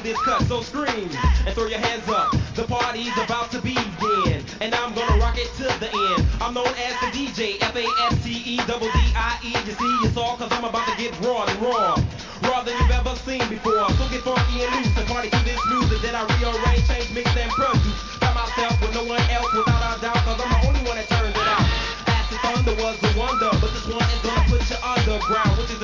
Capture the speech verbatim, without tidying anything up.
this cut, so scream and throw your hands up. The party's about to begin, and I'm gonna rock it to the end. I'm known as the D J, F A S T E, double D I E. You see, it's all cause I'm about to get raw and raw. Raw than you've ever seen before. So get funky and loose and party to this music that I rearrange, change, mix, and produce. By myself with no one else, without a doubt, cause I'm the only one that turns it out. Acid Thunder was the wonder, but this one is gonna put you underground, which is